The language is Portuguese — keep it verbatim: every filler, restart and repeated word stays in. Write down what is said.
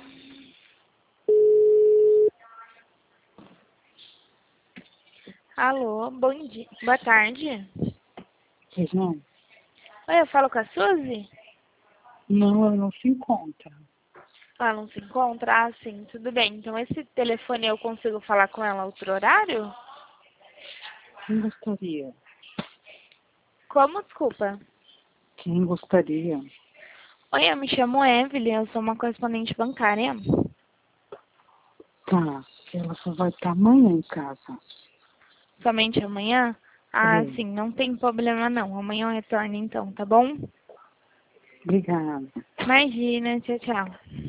Alô, bom dia. Boa tarde. Pois não? Oi, eu falo com a Suzy? Não, ela não se encontra. Ela não se encontra? Ah, sim, tudo bem. Então, esse telefone eu consigo falar com ela outro horário? Quem gostaria? Como? Desculpa. Quem gostaria? Oi, eu me chamo Evelyn, eu sou uma correspondente bancária. Tá, ela só vai estar amanhã em casa. Somente amanhã? Ah, É. sim, não tem problema não. Amanhã eu retorno então, tá bom? Obrigada. Imagina, tchau, tchau.